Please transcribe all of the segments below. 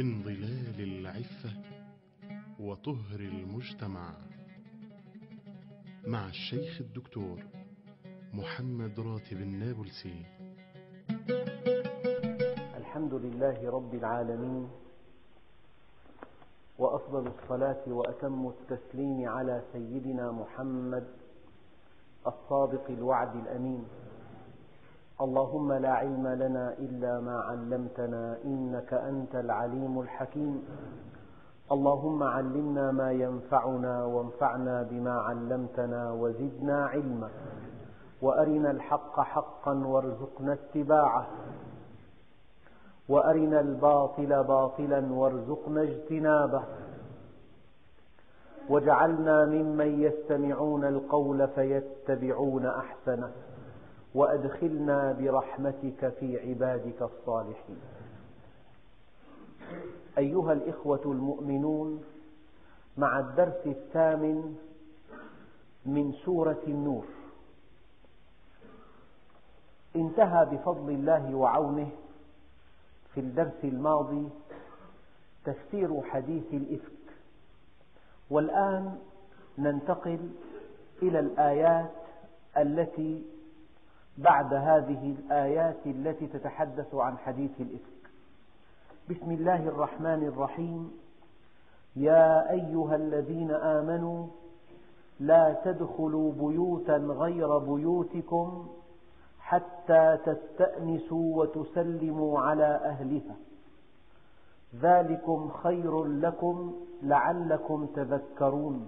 من ظلال العفة وطهر المجتمع، مع الشيخ الدكتور محمد راتب النابلسي. الحمد لله رب العالمين، وأفضل الصلاة وأتم التسليم على سيدنا محمد الصادق الوعد الأمين. اللهم لا علم لنا إلا ما علمتنا إنك أنت العليم الحكيم. اللهم علمنا ما ينفعنا وانفعنا بما علمتنا وزدنا علما، وأرنا الحق حقا وارزقنا اتباعه، وأرنا الباطل باطلا وارزقنا اجتنابه، واجعلنا ممن يستمعون القول فيتبعون أحسنه، وأدخلنا برحمتك في عبادك الصالحين. أيها الإخوة المؤمنون، مع الدرس الثامن من سورة النور. انتهى بفضل الله وعونه في الدرس الماضي تفسير حديث الإفك، والآن ننتقل إلى الآيات التي بعد هذه الآيات التي تتحدث عن حديث الإفك. بسم الله الرحمن الرحيم. يا أيها الذين آمنوا لا تدخلوا بيوتا غير بيوتكم حتى تستأنسوا وتسلموا على أهلها، ذلكم خير لكم لعلكم تذكرون.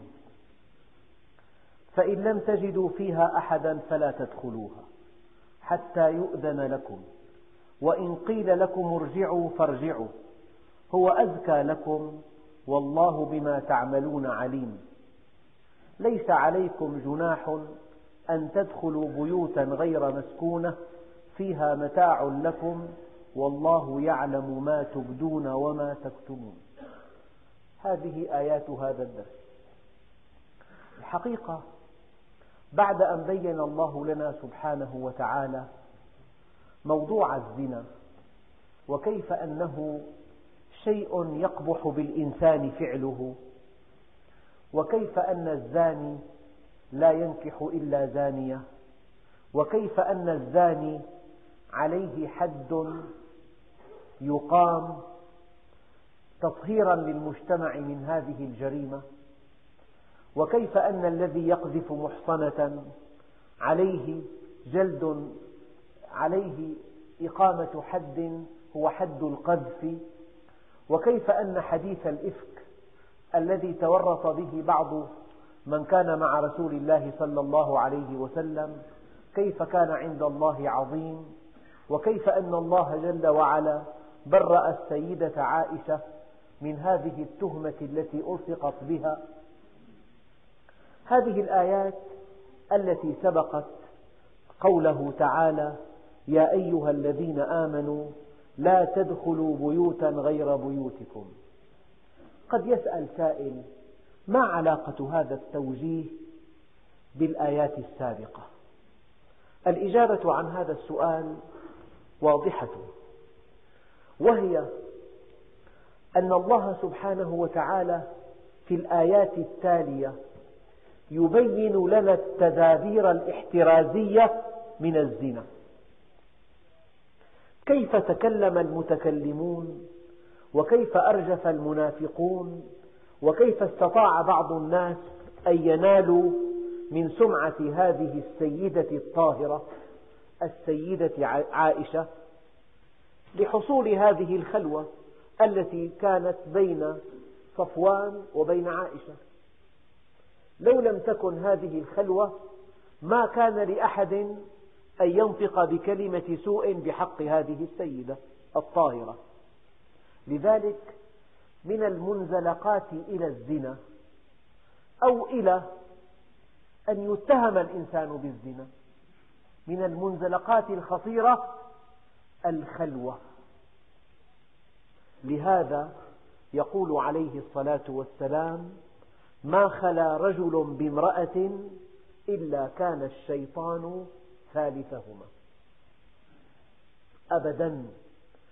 فإن لم تجدوا فيها أحدا فلا تدخلوها حتى يؤذن لكم، وإن قيل لكم ارجعوا فارجعوا، هو أزكى لكم والله بما تعملون عليم. ليس عليكم جناح أن تدخلوا بيوتا غير مسكونة فيها متاع لكم والله يعلم ما تبدون وما تكتمون. هذه آيات هذا الدرس. الحقيقة بعد أن بين الله لنا سبحانه وتعالى موضوع الزنا، وكيف أنه شيء يقبح بالإنسان فعله، وكيف أن الزاني لا ينكح إلا زانية، وكيف أن الزاني عليه حد يقام تطهيرا للمجتمع من هذه الجريمة، وكيف أن الذي يقذف محصنة عليه إقامة حد هو حد القذف، وكيف أن حديث الإفك الذي تورط به بعض من كان مع رسول الله صلى الله عليه وسلم كيف كان عند الله عظيم، وكيف أن الله جل وعلا برأ السيدة عائشة من هذه التهمة التي ألصقت بها. هذه الآيات التي سبقت قوله تعالى: يا أيها الذين آمنوا لا تدخلوا بيوتا غير بيوتكم. قد يسأل سائل: ما علاقة هذا التوجيه بالآيات السابقة؟ الإجابة عن هذا السؤال واضحة، وهي أن الله سبحانه وتعالى في الآيات التالية يبين لنا التدابير الاحترازية من الزنا. كيف تكلم المتكلمون، وكيف أرجف المنافقون، وكيف استطاع بعض الناس أن ينالوا من سمعة هذه السيدة الطاهرة السيدة عائشة لحصول هذه الخلوة التي كانت بين صفوان وبين عائشة. لو لم تكن هذه الخلوة ما كان لأحد أن ينطق بكلمة سوء بحق هذه السيدة الطاهرة. لذلك من المنزلقات إلى الزنا أو إلى أن يتهم الإنسان بالزنا، من المنزلقات الخطيرة الخلوة. لهذا يقول عليه الصلاة والسلام: ما خلا رجل بامرأة إلا كان الشيطان ثالثهما. أبدا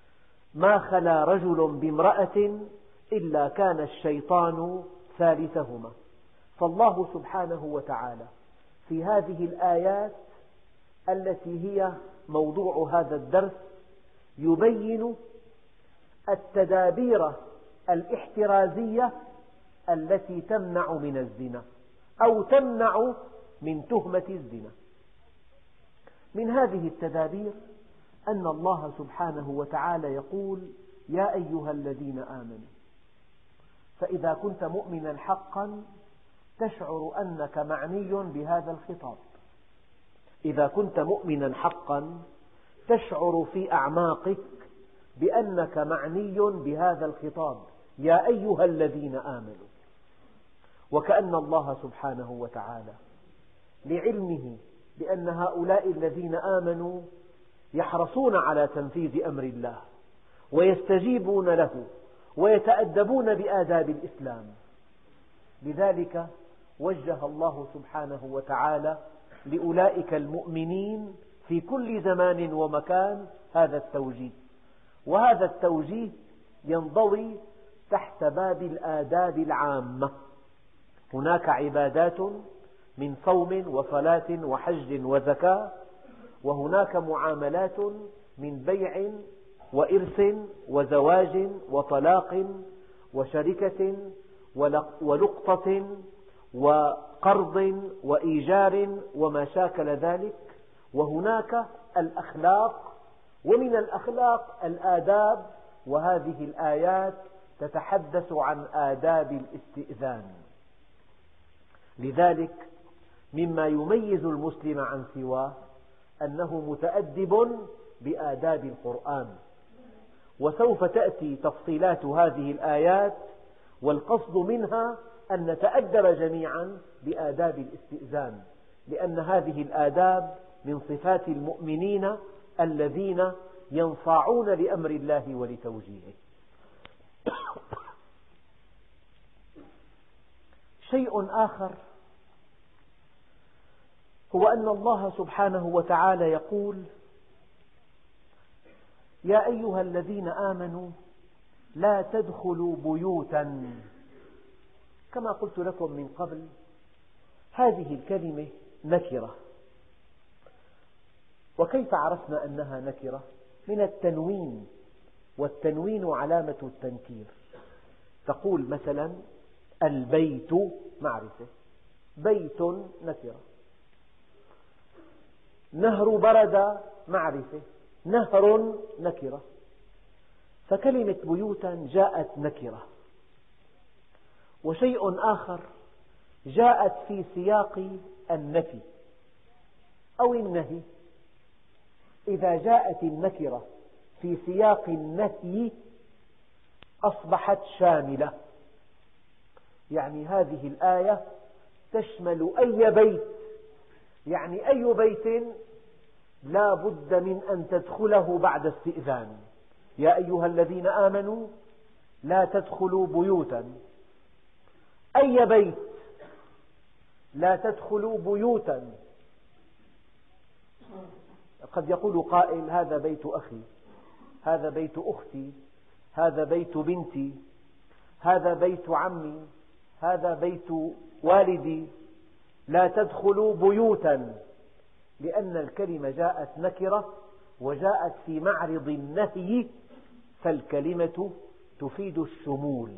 ما خلا رجل بامرأة إلا كان الشيطان ثالثهما. فالله سبحانه وتعالى في هذه الآيات التي هي موضوع هذا الدرس يبين التدابير الاحترازية التي تمنع من الزنا أو تمنع من تهمة الزنا. من هذه التدابير أن الله سبحانه وتعالى يقول: يا أيها الذين آمنوا. فإذا كنت مؤمنا حقا تشعر أنك معني بهذا الخطاب. إذا كنت مؤمنا حقا تشعر في أعماقك بأنك معني بهذا الخطاب، يا أيها الذين آمنوا. وكأن الله سبحانه وتعالى لعلمه بأن هؤلاء الذين آمنوا يحرصون على تنفيذ أمر الله ويستجيبون له ويتأدبون بآداب الإسلام، لذلك وجه الله سبحانه وتعالى لأولئك المؤمنين في كل زمان ومكان هذا التوجيه. وهذا التوجيه ينضوي تحت باب الآداب العامة. هناك عبادات من صوم وصلاة وحج وزكاة، وهناك معاملات من بيع وإرث وزواج وطلاق وشركة ولقطة وقرض وإيجار وما شاكل ذلك. وهناك الأخلاق، ومن الأخلاق الآداب، وهذه الآيات تتحدث عن آداب الاستئذان. لذلك مما يميز المسلم عن سواه أنه متأدب بآداب القرآن. وسوف تأتي تفصيلات هذه الآيات، والقصد منها أن نتأدب جميعا بآداب الاستئذان، لأن هذه الآداب من صفات المؤمنين الذين ينصاعون لأمر الله ولتوجيهه. شيء آخر هو أن الله سبحانه وتعالى يقول: يا أيها الذين آمنوا لا تدخلوا بيوتا. كما قلت لكم من قبل، هذه الكلمة نكرة. وكيف عرفنا أنها نكرة؟ من التنوين، والتنوين علامة التنكير. تقول مثلا البيت معرفة، بيت نكرة. نهر برد معرفة، نهر نكرة. فكلمة بيوتا جاءت نكرة. وشيء آخر جاءت في سياق النفي أو النهي. إذا جاءت النكرة في سياق النهي أصبحت شاملة، يعني هذه الآية تشمل أي بيت، يعني أي بيت لا بد من أن تدخله بعد استئذان. يا أيها الذين آمنوا لا تدخلوا بيوتا، أي بيت، لا تدخلوا بيوتا. قد يقول قائل: هذا بيت أخي، هذا بيت أختي، هذا بيت بنتي، هذا بيت عمي، هذا بيت والدي. لا تدخلوا بيوتا، لأن الكلمة جاءت نكرة وجاءت في معرض النهي، فالكلمة تفيد الشمول.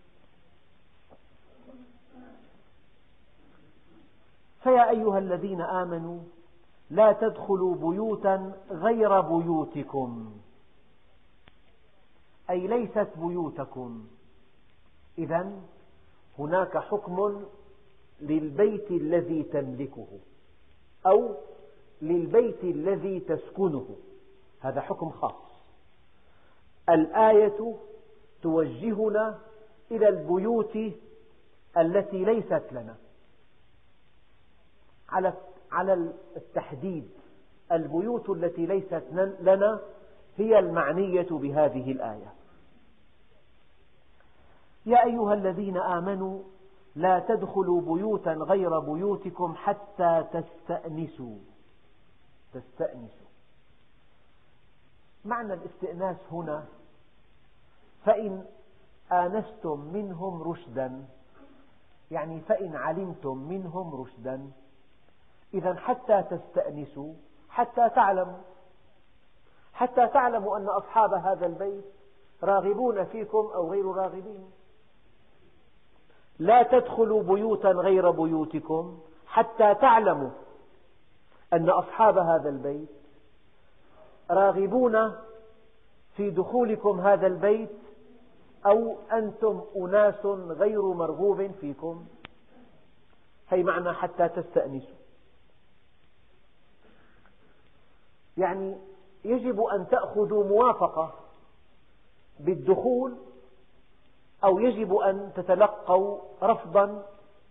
فيا أيها الذين آمنوا لا تدخلوا بيوتا غير بيوتكم، أي ليست بيوتكم. إذن هناك حكم للبيت الذي تملكه أو للبيت الذي تسكنه، هذا حكم خاص. الآية توجهنا إلى البيوت التي ليست لنا على التحديد. البيوت التي ليست لنا هي المعنية بهذه الآية. يا أيها الذين آمنوا لا تدخلوا بيوتا غير بيوتكم حتى تستأنسوا. معنى الاستئناس هنا فإن آنستم منهم رشدا، يعني فإن علمتم منهم رشدا. إذا حتى تستأنسوا، حتى تعلموا أن أصحاب هذا البيت راغبون فيكم أو غير راغبين. لا تدخلوا بيوتا غير بيوتكم حتى تعلموا أن أصحاب هذا البيت راغبون في دخولكم هذا البيت أو أنتم أناس غير مرغوب فيكم. هي معنى حتى تستأنسوا، يعني يجب أن تأخذوا موافقة بالدخول أو يجب أن تتلقوا رفضا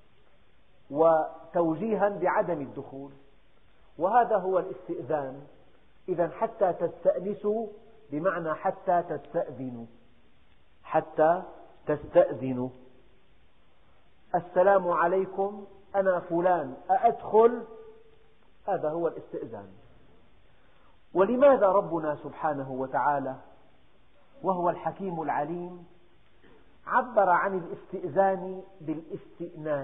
وتوجيها بعدم الدخول، وهذا هو الاستئذان. إذا حتى تستأنسوا بمعنى حتى تستأذنوا، حتى تستأذنوا. السلام عليكم، أنا فلان، أأدخل؟ هذا هو الاستئذان. ولماذا ربنا سبحانه وتعالى وهو الحكيم العليم عبر عن الاستئذان بالاستئناس؟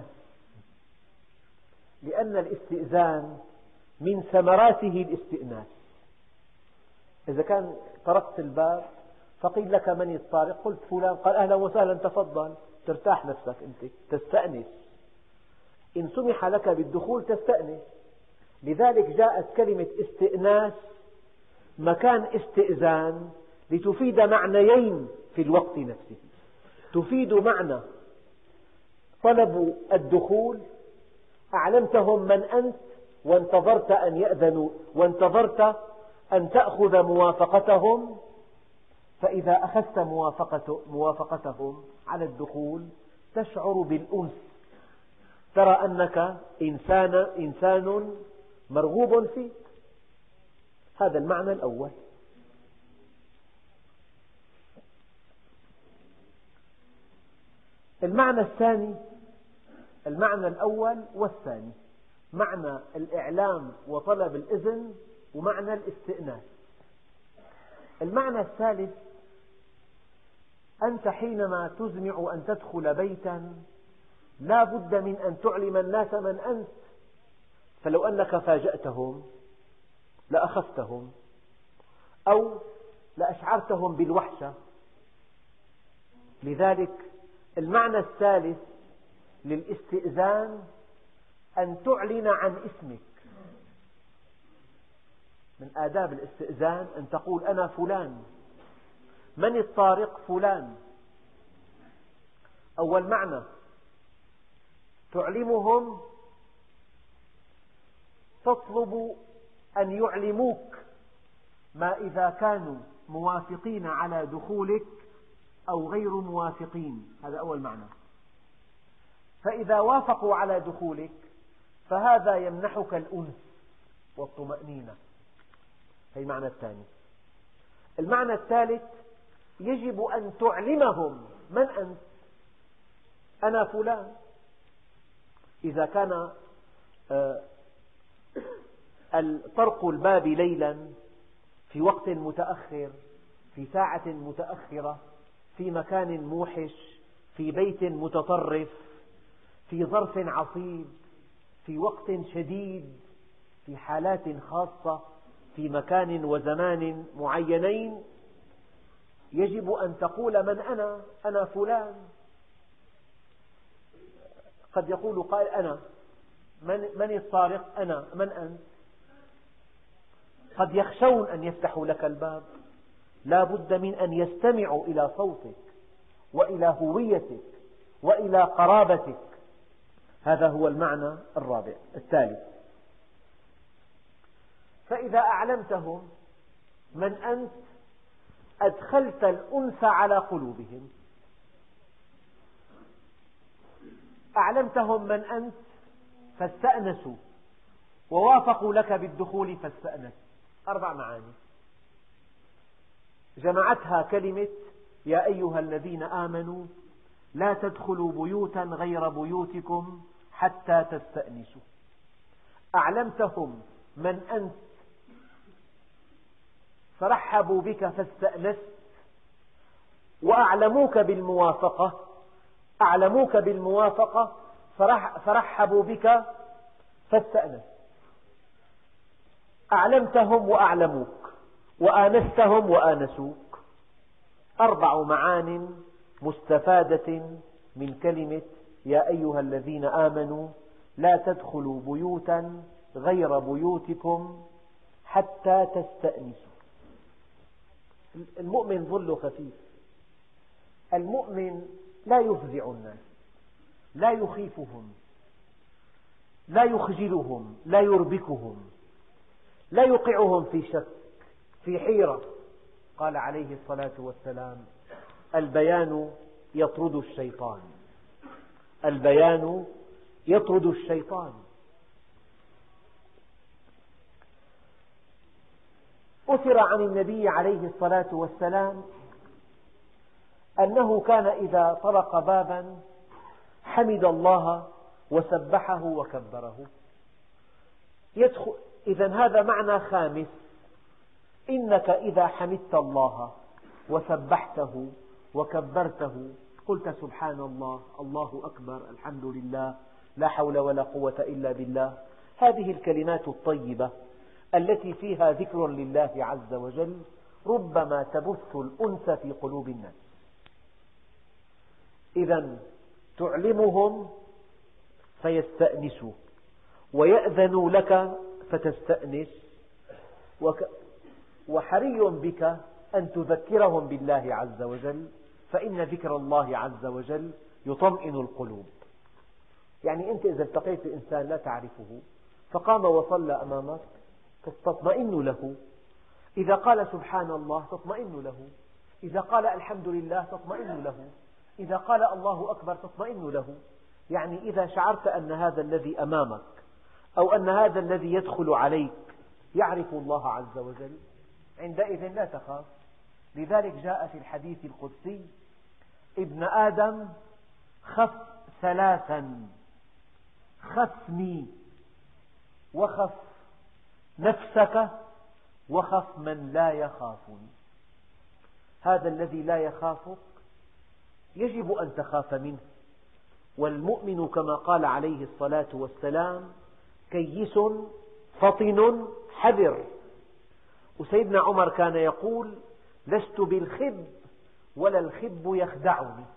لأن الاستئذان من ثمراته الاستئناس. إذا كان طرقت الباب فقيل لك من الطارق؟ قلت فلان، قال أهلا وسهلا تفضل، ترتاح نفسك، أنت تستأنس. إن سمح لك بالدخول تستأنس. لذلك جاءت كلمة استئناس مكان استئذان لتفيد معنيين في الوقت نفسه. تفيد معنى طلب الدخول، أعلمتهم من أنت وانتظرت أن يأذنوا وانتظرت أن تأخذ موافقتهم، فإذا أخذت موافقتهم على الدخول تشعر بالأنس، ترى أنك إنسان مرغوب فيك. هذا المعنى الأول. المعنى الثاني، المعنى الأول والثاني، معنى الإعلام وطلب الإذن ومعنى الاستئناس. المعنى الثالث، أنت حينما تزمع أن تدخل بيتا لا بد من أن تعلم الناس من أنت، فلو أنك فاجأتهم لأخفتهم أو لأشعرتهم بالوحشة. لذلك المعنى الثالث للاستئذان أن تعلن عن اسمك. من آداب الاستئذان أن تقول أنا فلان، من الطارق؟ فلان. أول معنى تعلمهم، تطلب أن يعلموك ما إذا كانوا موافقين على دخولك أو غير موافقين. هذا أول معنى. فإذا وافقوا على دخولك فهذا يمنحك الأنس والطمأنينة. هذا المعنى الثاني. المعنى الثالث، يجب أن تعلمهم من أنت. أنا فلان. إذا كان طرق الباب ليلا في وقت متأخر، في ساعة متأخرة، في مكان موحش، في بيت متطرف، في ظرف عصيب، في وقت شديد، في حالات خاصة، في مكان وزمان معينين، يجب أن تقول من أنا فلان. قد يقول قائل أنا، من الطارق؟ أنا، من أنت؟ قد يخشون أن يفتحوا لك الباب، لا بد من أن يستمعوا إلى صوتك وإلى هويتك وإلى قرابتك. هذا هو المعنى الثالث. فإذا أعلمتهم من أنت أدخلت الأنس على قلوبهم. أعلمتهم من أنت فاستأنسوا ووافقوا لك بالدخول فاستأنس. 4 معاني جمعتها كلمة يا أيها الذين آمنوا لا تدخلوا بيوتا غير بيوتكم حتى تستأنسوا. أعلمتهم من أنت فرحبوا بك فاستأنست وأعلموك بالموافقة فرحبوا بك فاستأنس. أعلمتهم وأعلموك، وآنستهم وآنسوك. 4 معان مستفادة من كلمة يا أيها الذين آمنوا لا تدخلوا بيوتا غير بيوتكم حتى تستأنسوا. المؤمن ظله خفيف، المؤمن لا يفزع الناس، لا يخيفهم، لا يخجلهم، لا يربكهم، لا يوقعهم في شك، في حيرة. قال عليه الصلاة والسلام: البيان يطرد الشيطان، البيان يطرد الشيطان. أثر عن النبي عليه الصلاة والسلام أنه كان إذا طرق بابا حمد الله وسبحه وكبره. إذن هذا معنى خامس: إنك إذا حمدت الله وسبحته وكبرته، قلت سبحان الله، الله أكبر، الحمد لله، لا حول ولا قوة إلا بالله، هذه الكلمات الطيبة التي فيها ذكر لله عز وجل ربما تبث الأنس في قلوب الناس. إذن تعلمهم فيستأنسوا، ويأذنوا لك فتستأنس، وحري بك أن تذكرهم بالله عز وجل، فإن ذكر الله عز وجل يطمئن القلوب. يعني أنت إذا التقيت بإنسان لا تعرفه فقام وصلى أمامك تطمئن له، إذا قال سبحان الله تطمئن له، إذا قال الحمد لله تطمئن له، إذا قال الله أكبر تطمئن له. يعني إذا شعرت أن هذا الذي أمامك أو أن هذا الذي يدخل عليك يعرف الله عز وجل، عندئذ لا تخاف. لذلك جاء في الحديث القدسي: ابن آدم خف 3، خفني، وخف نفسك، وخف من لا يخافني. هذا الذي لا يخافك يجب أن تخاف منه. والمؤمن كما قال عليه الصلاة والسلام: كيس فطن حذر. وسيدنا عمر كان يقول: لست بالخب ولا الخب يخدعني.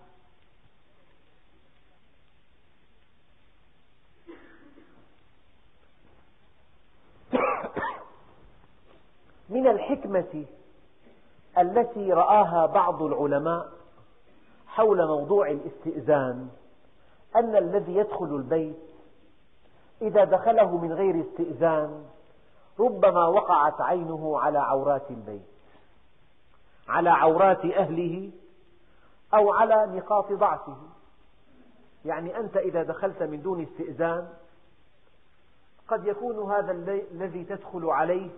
من الحكمة التي رآها بعض العلماء حول موضوع الاستئذان أن الذي يدخل البيت إذا دخله من غير استئذان ربما وقعت عينه على عورات البيت، على عورات أهله أو على نقاط ضعفه. يعني أنت إذا دخلت من دون استئذان قد يكون هذا الذي تدخل عليه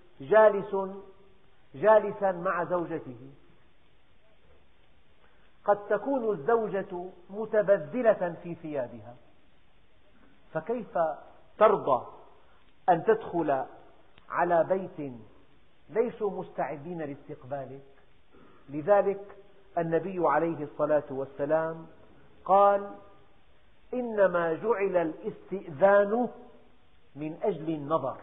جالسا مع زوجته، قد تكون الزوجة متبذلة في ثيابها، فكيف ترضى أن تدخل على بيت ليسوا مستعدين لاستقبالك؟ لذلك النبي عليه الصلاة والسلام قال: إنما جعل الاستئذان من أجل النظر،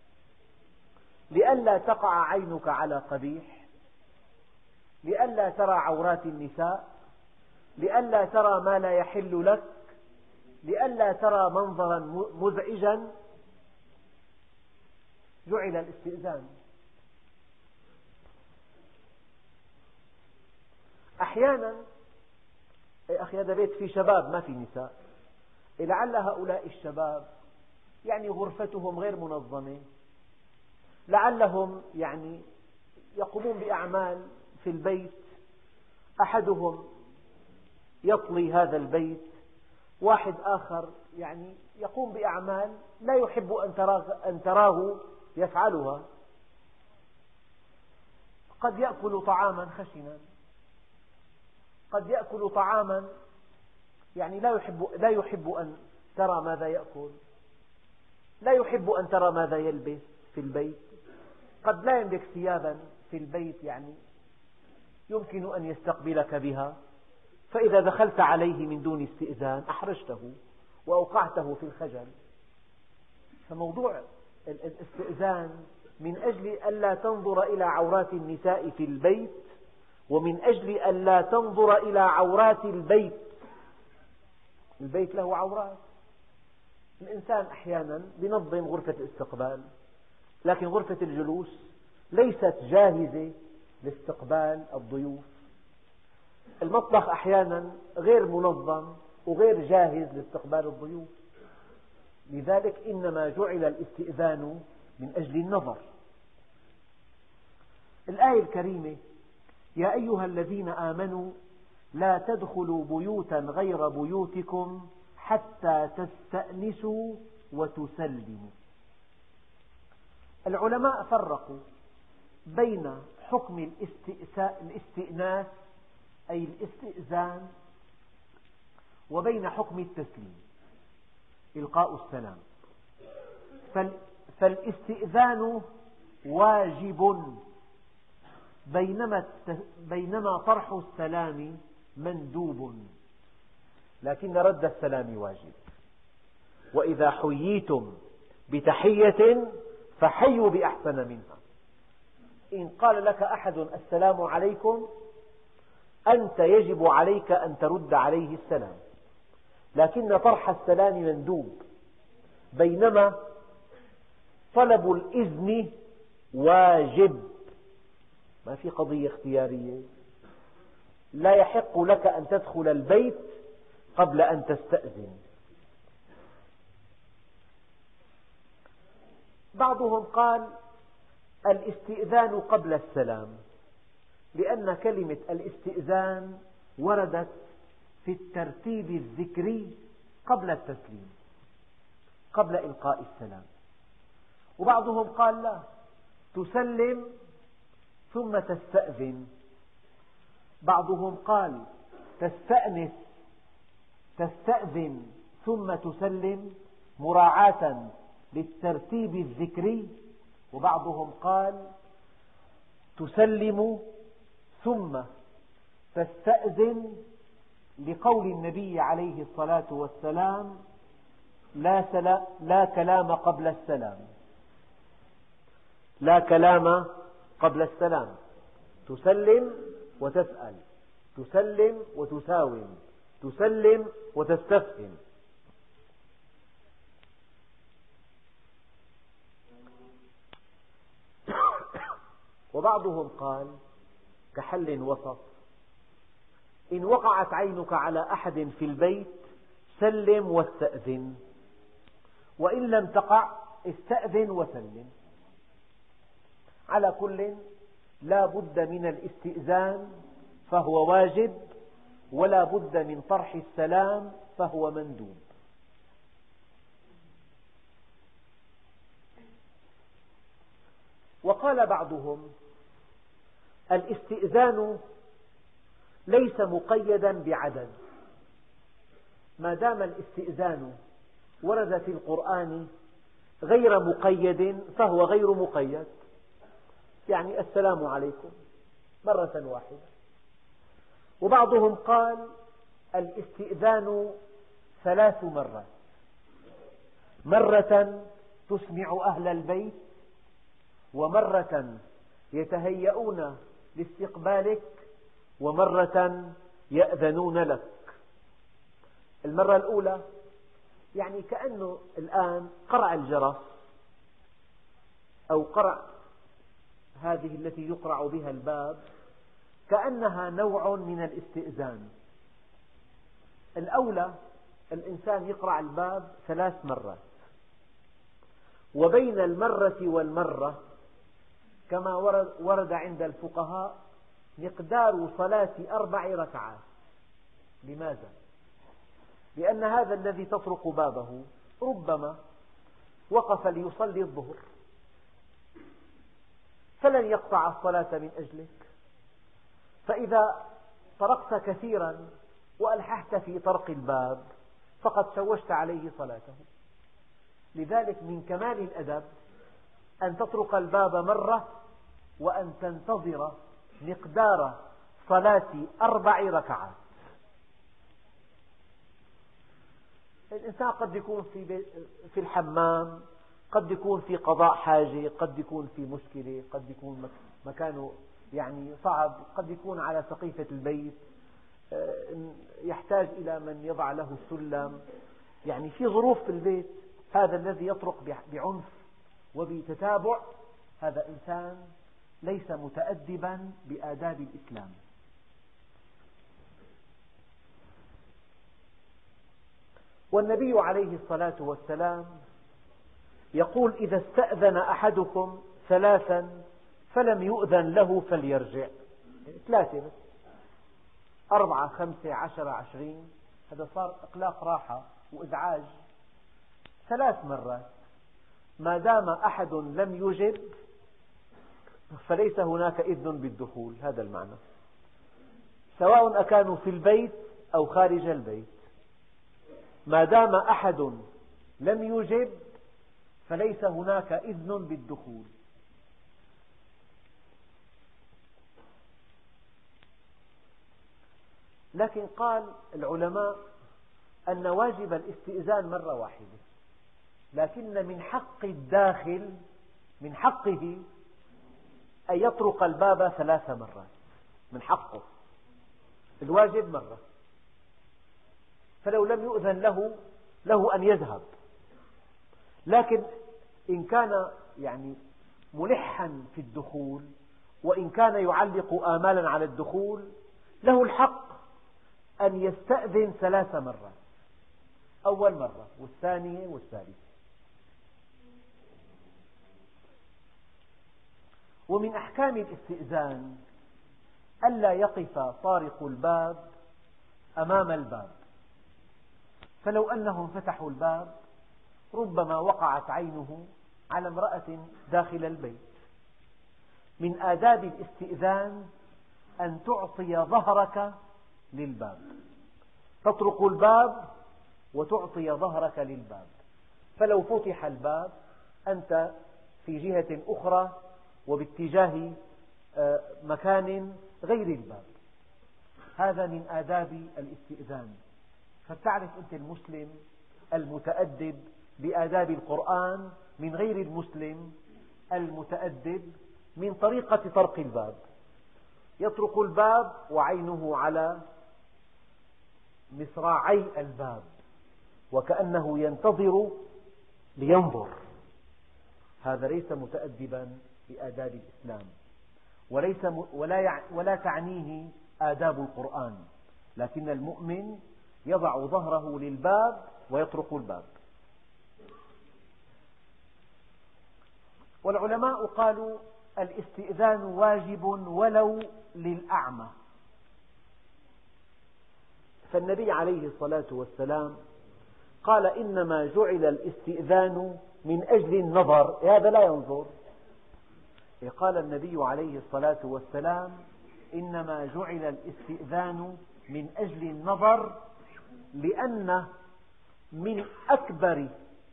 لئلا تقع عينك على قبيح، لئلا ترى عورات النساء، لئلا ترى ما لا يحل لك، لئلا ترى منظرا مزعجا. جعل الاستئذان. أحيانا أخي هذا بيت فيه شباب ما في نساء، لعل هؤلاء الشباب يعني غرفتهم غير منظمة، لعلهم يعني يقومون بأعمال في البيت، أحدهم يطلي هذا البيت، واحد آخر يعني يقوم بأعمال لا يحب أن تراه يفعلها، قد يأكل طعاما خشنا، قد يأكل طعاما يعني لا يحب أن ترى ماذا يأكل، لا يحب أن ترى ماذا يلبس في البيت، قد لا يملك ثيابا في البيت، يعني يمكن أن يستقبلك بها، فإذا دخلت عليه من دون استئذان أحرجته وأوقعته في الخجل. فموضوع الاستئذان من أجل ألا تنظر إلى عورات النساء في البيت، ومن أجل ألا تنظر إلى عورات البيت. البيت له عورات. الإنسان أحيانا ينظم غرفة الاستقبال، لكن غرفة الجلوس ليست جاهزة لاستقبال الضيوف. المطبخ أحيانا غير منظم وغير جاهز لاستقبال الضيوف. لذلك إنما جعل الاستئذان من أجل النظر. الآية الكريمة: يا أيها الذين آمنوا لا تدخلوا بيوتا غير بيوتكم حتى تستأنسوا وتسلموا. العلماء فرقوا بين حكم الاستئناس أي الاستئذان، وبين حكم التسليم إلقاء السلام. فالاستئذان واجب، بينما طرح السلام مندوب، لكن رد السلام واجب. وإذا حييتم بتحية فحيوا بأحسن منها. إن قال لك أحد السلام عليكم، أنت يجب عليك أن ترد عليه السلام، لكن طرح السلام مندوب، بينما طلب الإذن واجب. ما في قضية اختيارية. لا يحق لك أن تدخل البيت قبل أن تستأذن. بعضهم قال الاستئذان قبل السلام، لأن كلمة الاستئذان وردت في الترتيب الذكري قبل التسليم، قبل إلقاء السلام. وبعضهم قال لا، تسلم ثم تستأذن. بعضهم قال تستأذن ثم تسلم مراعاة للترتيب الذكري. وبعضهم قال تسلم ثم تستأذن لقول النبي عليه الصلاة والسلام: لا كلام قبل السلام. لا كلام قبل السلام. تسلم وتسأل، تسلم وتساوم، تسلم وتستفهم. وبعضهم قال كحل وسط: إن وقعت عينك على أحد في البيت سلم واستأذن، وإن لم تقع استأذن وسلم. على كل لا بد من الاستئذان فهو واجب، ولا بد من طرح السلام فهو مندوب. وقال بعضهم الاستئذان ليس مقيدا بعدد. ما دام الاستئذان ورد في القرآن غير مقيد فهو غير مقيد. يعني السلام عليكم مرة واحدة. وبعضهم قال الاستئذان 3 مرات: مرة تسمع أهل البيت، ومرة يتهيئون لاستقبالك، ومرة يأذنون لك. المرة الأولى يعني كأنه الآن قرع الجرس أو قرع هذه التي يقرع بها الباب، كأنها نوع من الاستئذان. الأولى الإنسان يقرع الباب 3 مرات، وبين المرة والمرة كما ورد عند الفقهاء مقدار صلاة 4 ركعات. لماذا؟ لأن هذا الذي تطرق بابه ربما وقف ليصلي الظهر، فلن يقطع الصلاة من أجلك. فإذا طرقت كثيرا وألححت في طرق الباب فقد شوشت عليه صلاته. لذلك من كمال الأدب أن تطرق الباب مرة، وأن تنتظر مقدار صلاة 4 ركعات. الإنسان قد يكون في الحمام، قد يكون في قضاء حاجة، قد يكون في مشكلة، قد يكون مكانه يعني صعب، قد يكون على سقيفة البيت، يحتاج إلى من يضع له السلم، يعني في ظروف في البيت. هذا الذي يطرق بعنف وبتتابع هذا إنسان ليس متأدبا بآداب الإسلام. والنبي عليه الصلاة والسلام يقول: إذا استأذن أحدكم 3 فلم يؤذن له فليرجع. 3 بس، 4 5 10 20 هذا صار إقلاق راحة وإزعاج. 3 مرات ما دام أحد لم يجب فليس هناك إذن بالدخول. هذا المعنى، سواء أكانوا في البيت أو خارج البيت، ما دام أحد لم يجب فليس هناك إذن بالدخول. لكن قال العلماء أن واجب الاستئذان مرة واحدة، لكن من حق الداخل، من حقه أن يطرق الباب 3 مرات، من حقه. الواجب مرة، فلو لم يؤذن له أن يذهب. لكن إن كان يعني ملحا في الدخول، وإن كان يعلق آمالا على الدخول، له الحق أن يستأذن 3 مرات، أول مرة والثانية والثالثة. ومن أحكام الاستئذان ألا يقف طارق الباب أمام الباب، فلو أنهم فتحوا الباب ربما وقعت عينه على امرأة داخل البيت. من آداب الاستئذان أن تعطي ظهرك للباب، تطرق الباب وتعطي ظهرك للباب، فلو فتح الباب أنت في جهة أخرى وباتجاه مكان غير الباب. هذا من آداب الاستئذان. فتعرف أنت المسلم المتأدب بآداب القرآن من غير المسلم المتأدب من طريقة طرق الباب. يطرق الباب وعينه على مصراعي الباب وكأنه ينتظر لينظر. هذا ليس متأدبا بآداب الإسلام، ولا تعنيه آداب القرآن. لكن المؤمن يضع ظهره للباب ويطرق الباب. والعلماء قالوا الاستئذان واجب ولو للأعمى. فالنبي عليه الصلاة والسلام قال: إنما جعل الاستئذان من أجل النظر. هذا لا ينظر. قال النبي عليه الصلاة والسلام: إنما جعل الاستئذان من أجل النظر، لأن من أكبر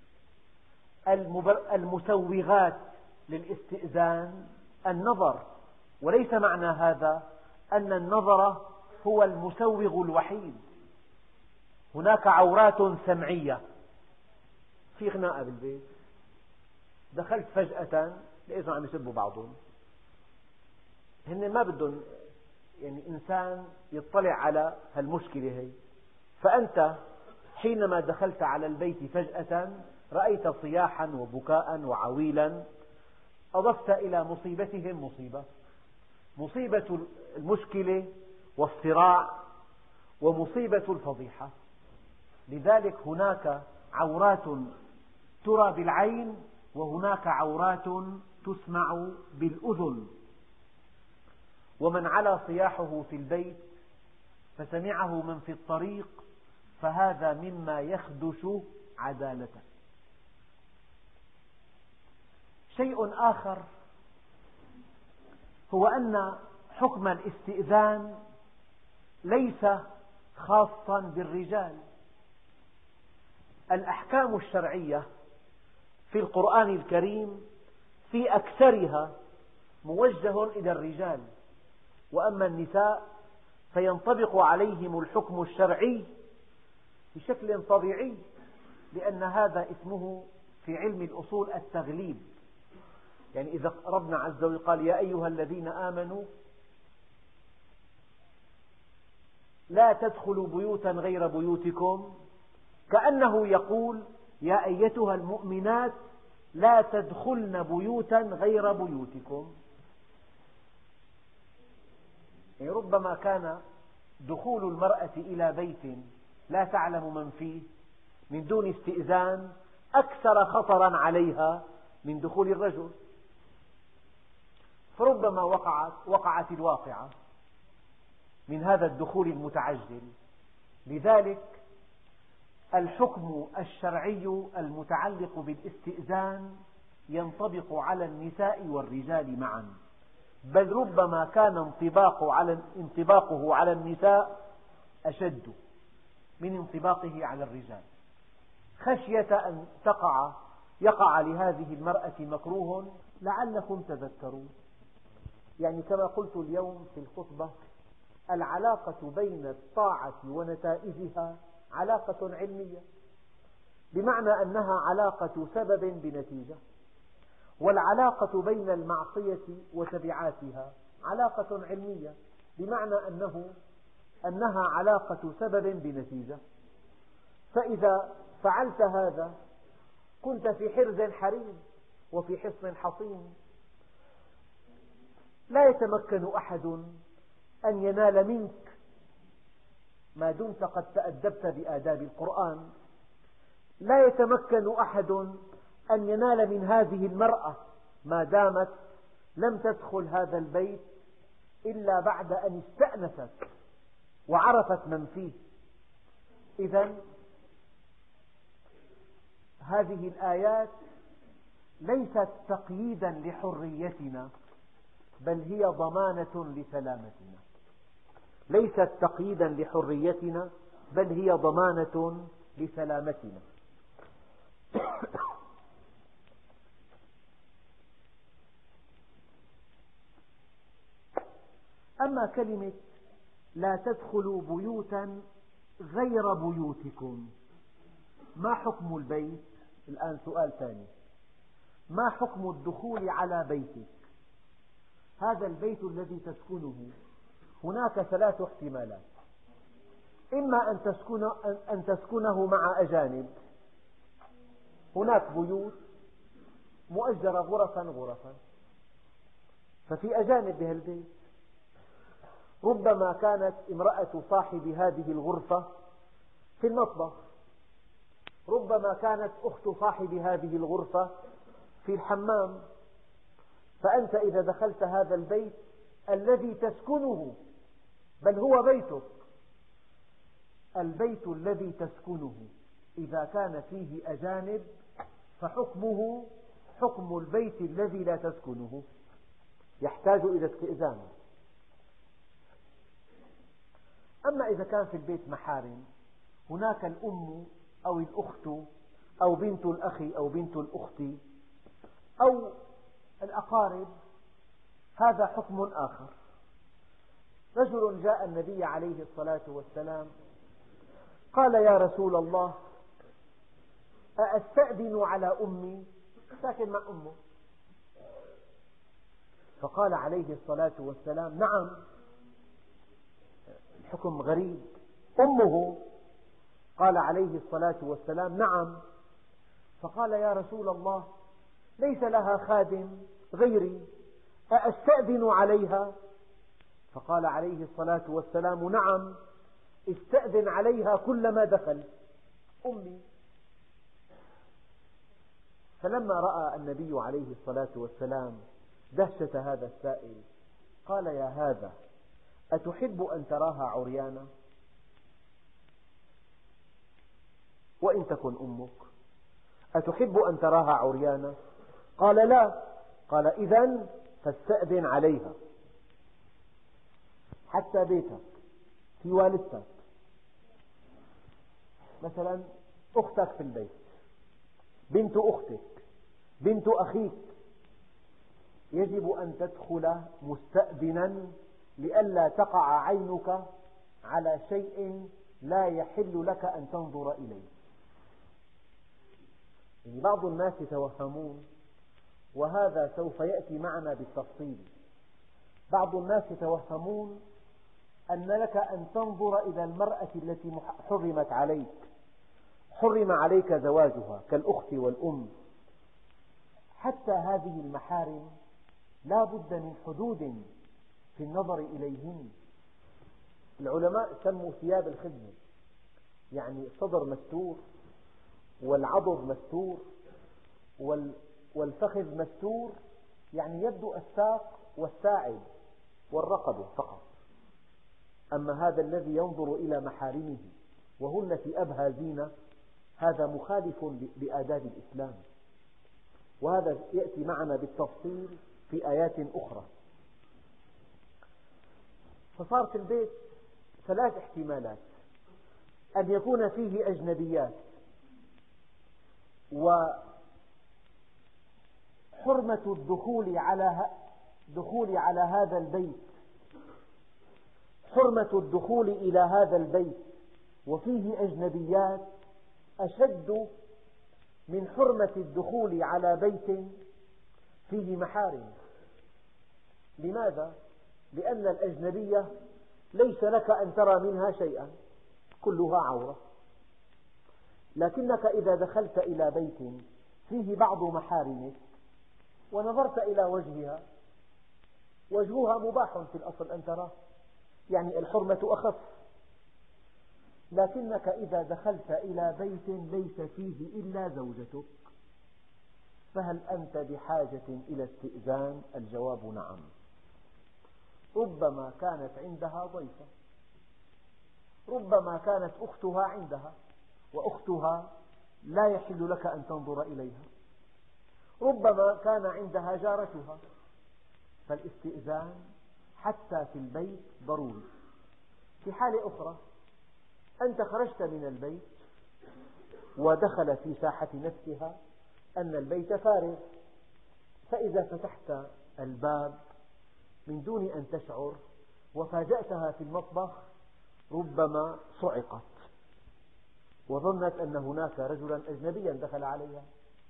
المسوغات للاستئذان النظر. وليس معنى هذا أن النظر هو المسوغ الوحيد. هناك عورات سمعية. في خناقة بالبيت، دخلت فجأة لقيتهم عم يسبوا بعضهم. هن ما بدهم يعني إنسان يطلع على هالمشكلة هي. فأنت حينما دخلت على البيت فجأة رأيت صياحا وبكاء وعويلا، أضفت إلى مصيبتهم مصيبة المشكلة والصراع ومصيبة الفضيحة. لذلك هناك عورات ترى بالعين وهناك عورات تسمع بالأذن. ومن على صياحه في البيت فسمعه من في الطريق فهذا مما يخدش عدالته. شيء آخر هو أن حكم الاستئذان ليس خاصا بالرجال. الأحكام الشرعية في القرآن الكريم في أكثرها موجه إلى الرجال، وأما النساء فينطبق عليهم الحكم الشرعي بشكل طبيعي، لأن هذا اسمه في علم الأصول التغليب. يعني إذا ربنا عز وجل قال يا أيها الذين آمنوا لا تدخلوا بيوتا غير بيوتكم، كأنه يقول يا أيتها المؤمنات لا تدخلن بيوتا غير بيوتكم. يعني ربما كان دخول المرأة إلى بيت لا تعلم من فيه من دون استئذان أكثر خطرا عليها من دخول الرجل، فربما وقعت الواقعة من هذا الدخول المتعجل. لذلك الحكم الشرعي المتعلق بالاستئذان ينطبق على النساء والرجال معا، بل ربما كان انطباقه على النساء أشد من انطباقه على الرجال، خشية أن يقع لهذه المرأة مكروه لعلكم تذكرون. يعني كما قلت اليوم في الخطبة، العلاقة بين الطاعة ونتائجها علاقة علمية، بمعنى أنها علاقة سبب بنتيجة، والعلاقة بين المعصية وتبعاتها علاقة علمية، بمعنى أنها علاقة سبب بنتيجة. فإذا فعلت هذا كنت في حرز حريز وفي حصن حصين. لا يتمكن أحد أن ينال منك ما دمت قد تأدبت بآداب القرآن، لا يتمكن أحد أن ينال من هذه المرأة ما دامت لم تدخل هذا البيت إلا بعد أن استأنست وعرفت من فيه. إذن هذه الآيات ليست تقييدا لحريتنا، بل هي ضمانة لسلامتنا. ليست تقييدا لحريتنا، بل هي ضمانة لسلامتنا. أما كلمة لا تدخلوا بيوتا غير بيوتكم، ما حكم البيت؟ الآن سؤال ثاني، ما حكم الدخول على بيتك؟ هذا البيت الذي تسكنه هناك ثلاث احتمالات: إما أن تسكنه مع أجانب، هناك بيوت مؤجرة غرفا ففي أجانب بهالبيت، ربما كانت امرأة صاحب هذه الغرفة في المطبخ، ربما كانت أخت صاحب هذه الغرفة في الحمام. فأنت إذا دخلت هذا البيت الذي تسكنه، بل هو بيتك، البيت الذي تسكنه إذا كان فيه أجانب فحكمه حكم البيت الذي لا تسكنه، يحتاج إلى استئذان. أما إذا كان في البيت محارم، هناك الأم أو الأخت أو بنت الأخ أو بنت الأخت أو الأقارب، هذا حكم آخر. رجل جاء النبي عليه الصلاة والسلام قال يا رسول الله أأستأذن على أمي؟ ساكن مع أمه. فقال عليه الصلاة والسلام نعم. الحكم غريب، أمه. قال عليه الصلاة والسلام نعم. فقال يا رسول الله ليس لها خادم غيري، أأستأذن عليها؟ فقال عليه الصلاة والسلام نعم، استأذن عليها كلما دخل، أمي. فلما رأى النبي عليه الصلاة والسلام دهشة هذا السائل قال يا هذا أتحب أن تراها عريانا وإن تكن أمك؟ أتحب أن تراها عريانا؟ قال لا. قال إذن فاستأذن عليها. حتى بيتك في والدتك مثلا، أختك في البيت، بنت أختك، بنت أخيك، يجب أن تدخل مستأذنا لئلا تقع عينك على شيء لا يحل لك أن تنظر إليه. يعني بعض الناس يتوهمون، وهذا سوف يأتي معنا بالتفصيل، بعض الناس يتوهمون أن لك أن تنظر إلى المرأة التي حرمت عليك، حرم عليك زواجها كالأخت والأم. حتى هذه المحارم لا بد من حدود في النظر إليهن. العلماء سموا ثياب الخدمة، يعني الصدر مستور والعضد مستور والفخذ مستور، يعني يبدو الساق والساعد والرقبة فقط. أما هذا الذي ينظر إلى محارمه وهن في أبهى زينة، هذا مخالف لآداب الإسلام، وهذا يأتي معنا بالتفصيل في آيات أخرى. فصار في البيت 3 احتمالات: أن يكون فيه أجنبيات، وحرمة الدخول على هذا البيت، حرمة الدخول إلى هذا البيت وفيه أجنبيات أشد من حرمة الدخول على بيت فيه محارم. لماذا؟ لأن الأجنبية ليس لك أن ترى منها شيئا، كلها عورة. لكنك إذا دخلت إلى بيت فيه بعض محارمك ونظرت إلى وجهها مباح في الأصل أن تراه، يعني الحرمة أخف. لكنك إذا دخلت إلى بيت ليس فيه إلا زوجتك، فهل أنت بحاجة إلى استئذان؟ الجواب نعم. ربما كانت عندها ضيفة، ربما كانت أختها عندها وأختها لا يحل لك أن تنظر إليها، ربما كان عندها جارتها، فالاستئذان حتى في البيت ضروري. في حالة أخرى، أنت خرجت من البيت ودخل في ساحة نفسها أن البيت فارغ، فإذا فتحت الباب من دون أن تشعر وفاجأتها في المطبخ، ربما صعقت وظنت أن هناك رجلا أجنبيا دخل عليها.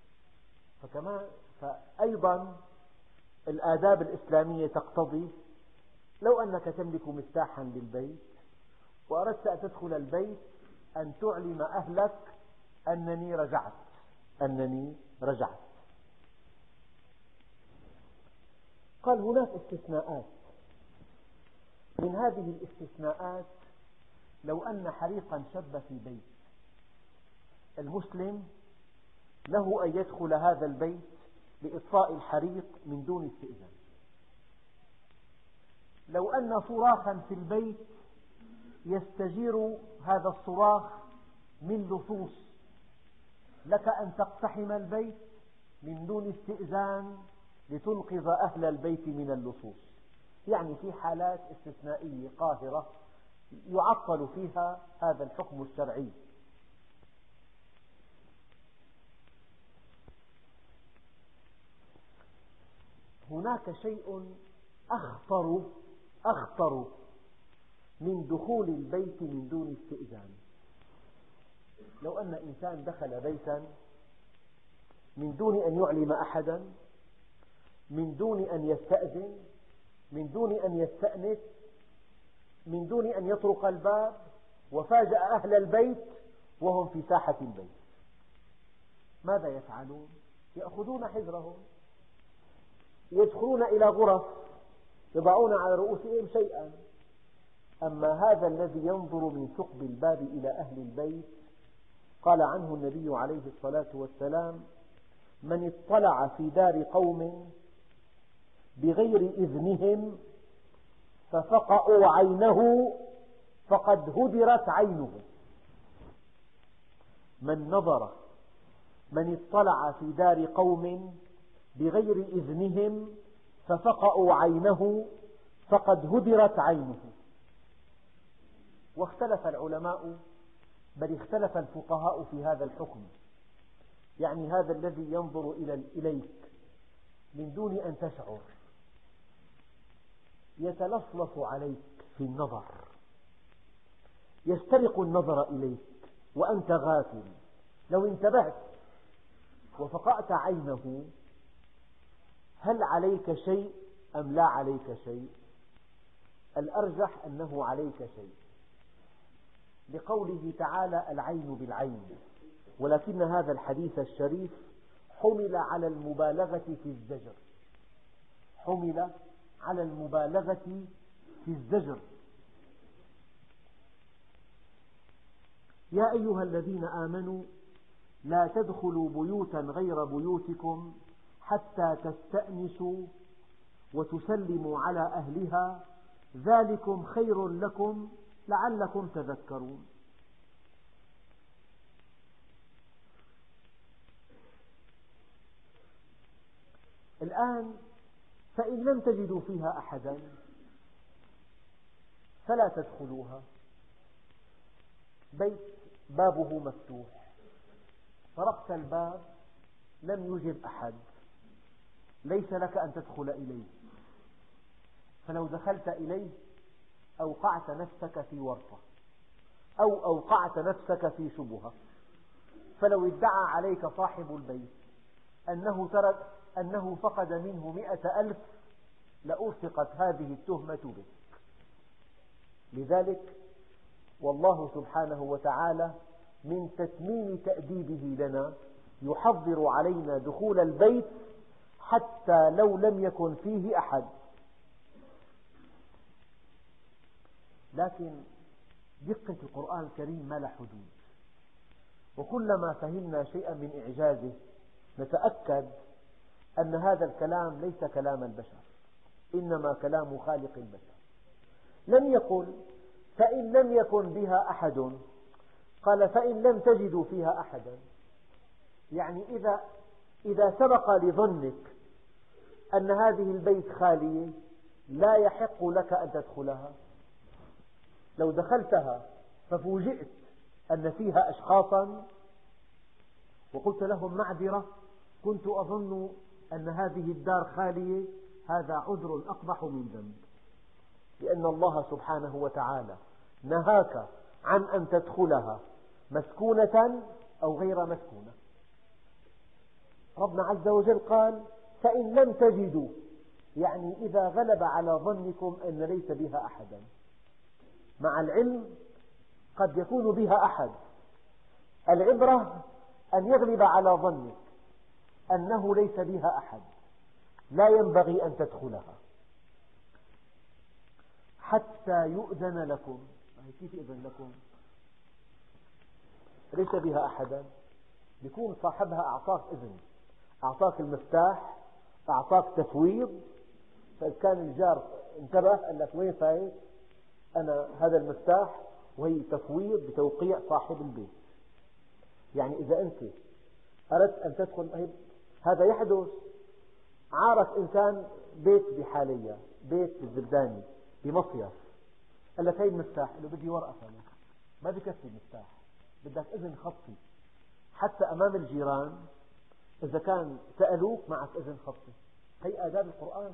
فأيضا الآداب الإسلامية تقتضي لو أنك تملك مفتاحا للبيت وأردت أن تدخل البيت أن تعلم أهلك أنني رجعت. قال هناك استثناءات. من هذه الاستثناءات لو أن حريقا شب في بيت، المسلم له أن يدخل هذا البيت لإطفاء الحريق من دون استئذان. لو أن صراخا في البيت يستجير هذا الصراخ من لصوص، لك أن تقتحم البيت من دون استئذان لتنقذ أهل البيت من اللصوص. يعني في حالات استثنائية قاهرة يعطل فيها هذا الحكم الشرعي. هناك شيء أخطر من دخول البيت من دون استئذان. لو أن إنسان دخل بيتا من دون أن يعلم أحدا، من دون أن يستأذن، من دون أن يستأنس، من دون أن يطرق الباب، وفاجأ أهل البيت وهم في ساحة البيت، ماذا يفعلون؟ يأخذون حذرهم، يدخلون إلى غرف يضعون على رؤوسهم شيئا. أما هذا الذي ينظر من ثقب الباب إلى أهل البيت، قال عنه النبي عليه الصلاة والسلام: من اطلع في دار قوم بغير إذنهم ففقأوا عينه فقد هدرت عينه. من اطلع في دار قوم بغير إذنهم ففقأوا عينه فقد هدرت عينه. واختلف العلماء، بل اختلف الفقهاء في هذا الحكم. يعني هذا الذي ينظر إليك من دون أن تشعر، يتلصلص عليك في النظر، يسترق النظر إليك وأنت غافل، لو انتبهت وفقأت عينه هل عليك شيء أم لا عليك شيء؟ الأرجح أنه عليك شيء، لقوله تعالى العين بالعين، ولكن هذا الحديث الشريف حمل على المبالغة في الزجر، حمل على المبالغة في الزجر. يا أيها الذين آمنوا لا تدخلوا بيوتا غير بيوتكم حتى تستأنسوا وتسلموا على أهلها ذلكم خير لكم لعلكم تذكرون. الآن فإن لم تجدوا فيها أحدا فلا تدخلوها، بيت بابه مفتوح، طرقت الباب لم يجب أحد، ليس لك أن تدخل إليه، فلو دخلت إليه أوقعت نفسك في ورطة أو أوقعت نفسك في شبهة. فلو ادعى عليك صاحب البيت أنه فقد منه 100,000 لألصقت هذه التهمة بك. لذلك والله سبحانه وتعالى من تتميم تأديبه لنا يحظر علينا دخول البيت حتى لو لم يكن فيه أحد. لكن دقة القرآن الكريم ما لها حدود، وكلما فهمنا شيئا من إعجازه نتأكد أن هذا الكلام ليس كلام البشر، إنما كلام خالق البشر. لم يقل فإن لم يكن بها أحد، قال فإن لم تجدوا فيها أحدا، يعني إذا سبق لظنك أن هذه البيت خالية لا يحق لك أن تدخلها. لو دخلتها ففوجئت أن فيها أشخاصا وقلت لهم معذرة كنت أظن أن هذه الدار خالية، هذا عذر أقبح من ذنب، لأن الله سبحانه وتعالى نهاك عن أن تدخلها مسكونة أو غير مسكونة. ربنا عز وجل قال فإن لم تجدوا، يعني إذا غلب على ظنكم أن ليس بها أحدا، مع العلم قد يكون بها أحد. العبرة أن يغلب على ظنك أنه ليس بها أحد، لا ينبغي أن تدخلها حتى يؤذن لكم. كيف يؤذن لكم؟ ليس بها أحدا، يكون صاحبها أعطاك إذن، أعطاك المفتاح، أعطاك تفويض. فإذا كان الجار انتبه قال لك وين فايت؟ أنا هذا المفتاح، وهي تفويض بتوقيع صاحب البيت. يعني إذا أنت أردت أن تدخل، هذا يحدث. عارف إنسان بيت بحالية، بيت بالزبداني بمصيف، قال لك هي المفتاح، قال له بدي ورقة ثانية، ما بكفي المفتاح، بدك إذن خطي حتى أمام الجيران، إذا كان سألوك معك إذن خطي. هي آداب القرآن.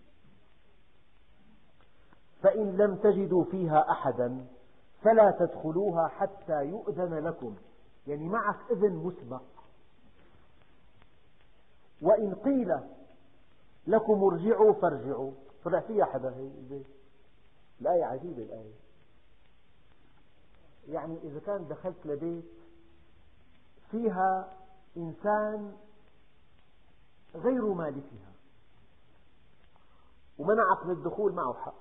فإن لم تجدوا فيها أحدا فلا تدخلوها حتى يؤذن لكم، يعني معك إذن مسبق. وإن قيل لكم ارجعوا فارجعوا، طلع فيها حدا هي البيت. الآية عجيبة الآية، يعني إذا كان دخلت لبيت فيها إنسان غير مالكها ومنعك من الدخول، معه حق.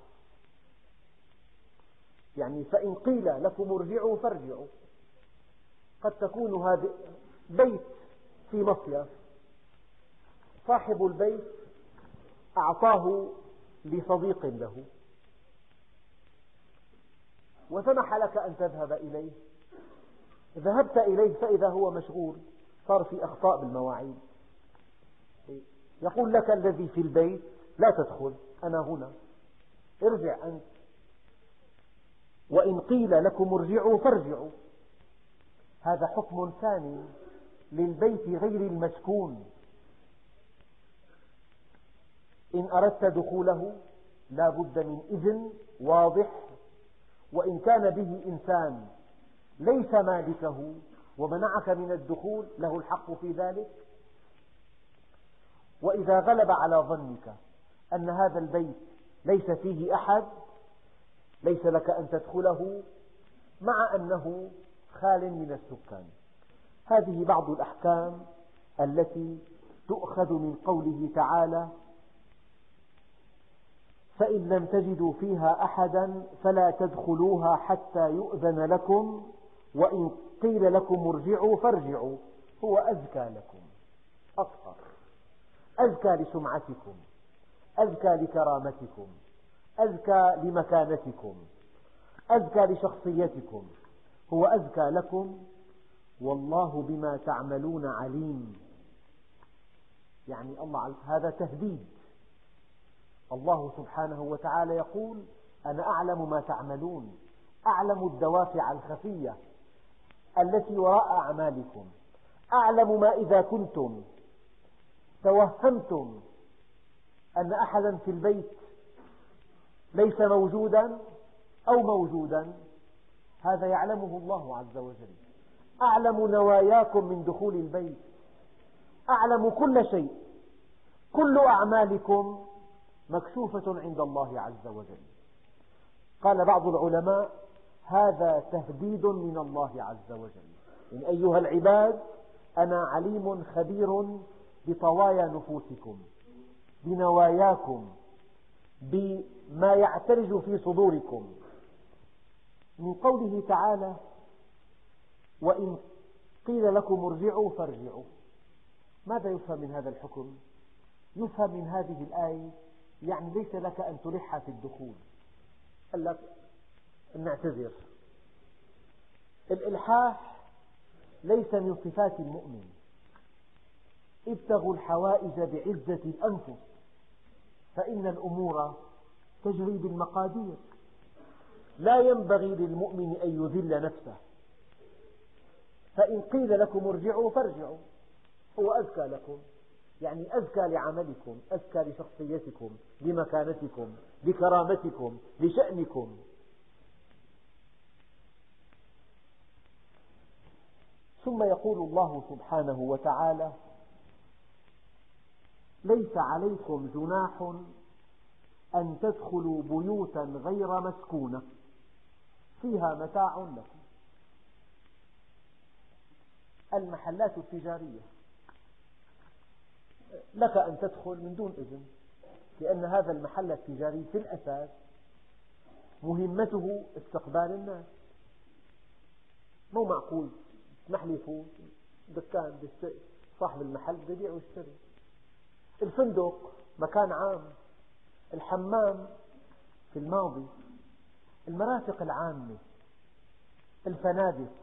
يعني فإن قيل لكم ارجعوا فارجعوا، قد تكون هذا بيت في مصيف، صاحب البيت أعطاه لصديق له وسمح لك أن تذهب إليه، ذهبت إليه فإذا هو مشغول، صار في أخطاء بالمواعيد. يقول لك الذي في البيت لا تدخل، أنا هنا، ارجع أنت. وإن قيل لكم ارجعوا فارجعوا، هذا حكم ثاني للبيت غير المسكون. إن أردت دخوله لا بد من إذن واضح وإن كان به إنسان ليس مالكه ومنعك من الدخول له الحق في ذلك. وإذا غلب على ظنك أن هذا البيت ليس فيه أحد ليس لك أن تدخله مع أنه خال من السكان. هذه بعض الأحكام التي تؤخذ من قوله تعالى: فإن لم تجدوا فيها أحدا فلا تدخلوها حتى يؤذن لكم وإن قيل لكم ارجعوا فارجعوا هو أزكى لكم، أطهر، أزكى لسمعتكم، أزكى لكرامتكم، أزكى لمكانتكم، أزكى لشخصيتكم، هو أزكى لكم والله بما تعملون عليم. يعني الله هذا تهديد. الله سبحانه وتعالى يقول: أنا أعلم ما تعملون، أعلم الدوافع الخفية التي وراء أعمالكم، أعلم ما إذا كنتم توهمتم أن أحدا في البيت ليس موجودا أو موجودا، هذا يعلمه الله عز وجل. أعلم نواياكم من دخول البيت، أعلم كل شيء، كل أعمالكم مكشوفة عند الله عز وجل. قال بعض العلماء: هذا تهديد من الله عز وجل، إن أيها العباد أنا عليم خبير بطوايا نفوسكم، بنواياكم، بما يعترج في صدوركم. من قوله تعالى: وإن قيل لكم ارجعوا فارجعوا، ماذا يفهم من هذا الحكم؟ يفهم من هذه الآية يعني ليس لك أن تلح في الدخول. قال لك نعتذر. الإلحاح ليس من صفات المؤمن. ابتغوا الحوائج بعزة الأنفس فإن الأمور تجري بالمقادير. لا ينبغي للمؤمن أن يذل نفسه. فإن قيل لكم ارجعوا فارجعوا هو أزكى لكم، يعني أزكى لعملكم، أزكى لشخصيتكم، لمكانتكم، لكرامتكم، لشأنكم. ثم يقول الله سبحانه وتعالى: ليس عليكم جناح أن تدخلوا بيوتا غير مسكونة فيها متاع لكم. المحلات التجارية لك أن تدخل من دون إذن، لأن هذا المحل التجاري في الأساس مهمته استقبال الناس. مو معقول تسمح لي فوت دكان صاحب المحل بده يبيع ويشتري. الفندق مكان عام، الحمام في الماضي، المرافق العامة، الفنادق،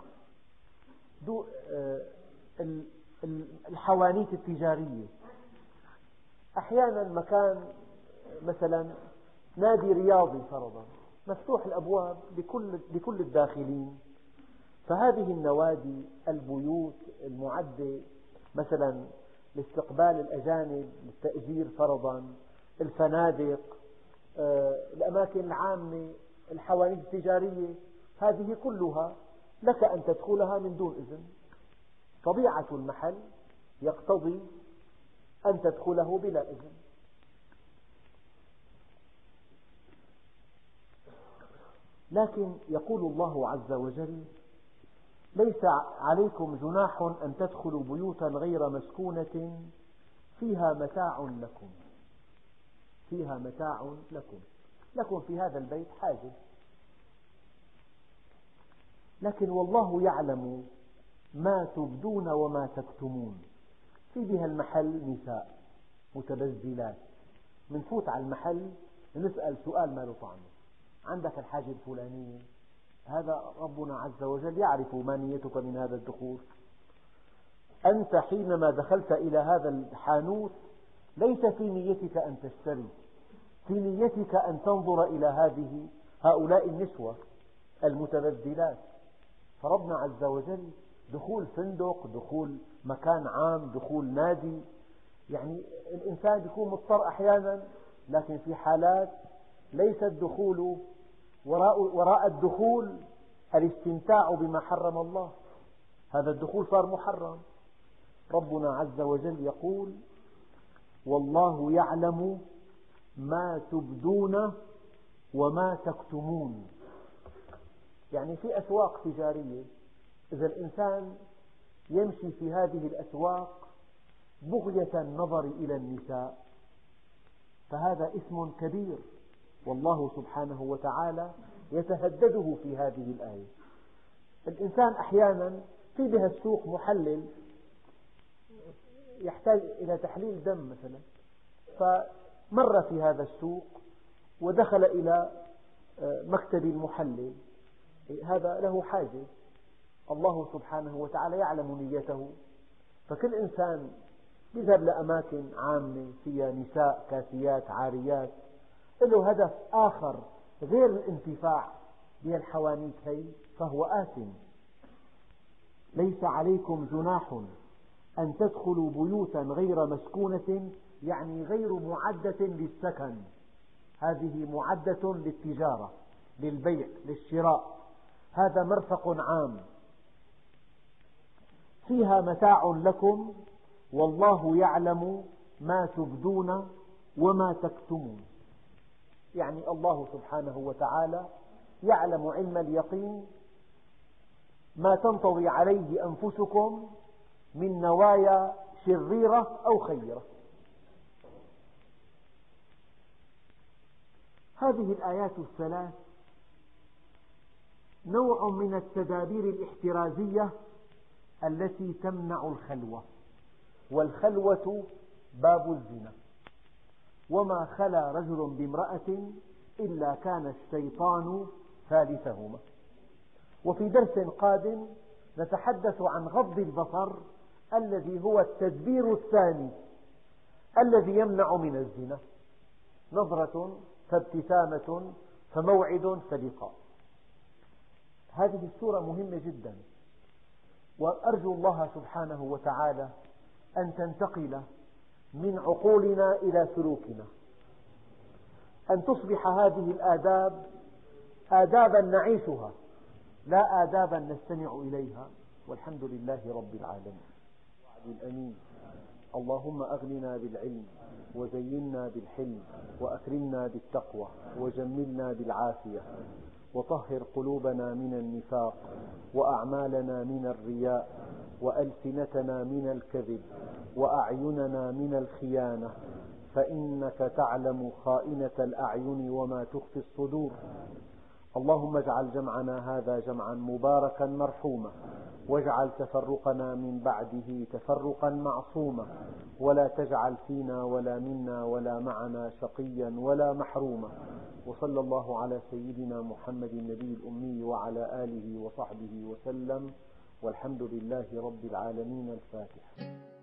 الحوانيت التجارية، أحيانا مكان مثلا نادي رياضي فرضا مفتوح الأبواب لكل الداخلين. فهذه النوادي، البيوت المعدة مثلا لاستقبال الأجانب للتأجير فرضا، الفنادق، الأماكن العامة، الحوانيت التجارية، هذه كلها لك أن تدخلها من دون إذن. طبيعة المحل يقتضي أن تدخله بلا إذن. لكن يقول الله عز وجل: ليس عليكم جناح أن تدخلوا بيوتا غير مسكونة فيها متاع لكم. فيها متاع لكم في هذا البيت حاجة، لكن والله يعلم ما تبدون وما تكتمون. في بها المحل نساء متبذلات، منفوت على المحل نسأل سؤال ما له طعمه: عندك الحاجة الفلانية؟ هذا ربنا عز وجل يعرف ما نيتك من هذا الدخول. أنت حينما دخلت إلى هذا الحانوت ليس في نيتك أن تشتري، في نيتك أن تنظر إلى هؤلاء النسوة المتبذلات. فربنا عز وجل دخول فندق، دخول مكان عام، دخول نادي، يعني الإنسان يكون مضطر أحيانا، لكن في حالات ليس الدخول وراء الدخول الاستمتاع بما حرم الله، هذا الدخول صار محرم. ربنا عز وجل يقول: والله يعلم ما تبدون وما تكتمون. يعني في أسواق تجارية، إذا الإنسان يمشي في هذه الأسواق بغية النظر إلى النساء فهذا إثم كبير، والله سبحانه وتعالى يتهدده في هذه الآية. الإنسان أحيانا في بها السوق محلل يحتاج إلى تحليل دم مثلا، فمر في هذا السوق ودخل إلى مكتب المحلل، هذا له حاجة، الله سبحانه وتعالى يعلم نيته. فكل إنسان يذهب لأماكن عامة فيها نساء كاسيات عاريات له هدف آخر غير الانتفاع بهالحوانيت هي، فهو آثم. ليس عليكم جناح أن تدخلوا بيوتا غير مسكونة، يعني غير معدة للسكن، هذه معدة للتجارة، للبيع، للشراء، هذا مرفق عام فيها متاع لكم والله يعلم ما تبدون وما تكتمون. يعني الله سبحانه وتعالى يعلم علم اليقين ما تنطوي عليه أنفسكم من نوايا شريرة أو خيرة. هذه الآيات الثلاث نوع من التدابير الاحترازية التي تمنع الخلوة، والخلوة باب الزنا، وما خلا رجل بامرأة إلا كان الشيطان ثالثهما. وفي درس قادم نتحدث عن غض البصر الذي هو التدبير الثاني الذي يمنع من الزنا، نظرة فابتسامة فموعد فلقاء. هذه السورة مهمة جدا، وأرجو الله سبحانه وتعالى أن تنتقل من عقولنا إلى سلوكنا، أن تصبح هذه الآداب آدابا نعيشها لا آدابا نستمع إليها، والحمد لله رب العالمين. وعد الأمين. اللهم أغننا بالعلم وزينا بالحلم وأكرمنا بالتقوى وجملنا بالعافية، وطهر قلوبنا من النفاق وأعمالنا من الرياء وألسنتنا من الكذب وأعيننا من الخيانة، فإنك تعلم خائنة الأعين وما تخفي الصدور. اللهم اجعل جمعنا هذا جمعا مباركا مرحوما، واجعل تفرقنا من بعده تفرقا معصوما، ولا تجعل فينا ولا منا ولا معنا شقيا ولا محروما. وصلى الله على سيدنا محمد النبي الأمي وعلى آله وصحبه وسلم، والحمد لله رب العالمين. الفاتحة.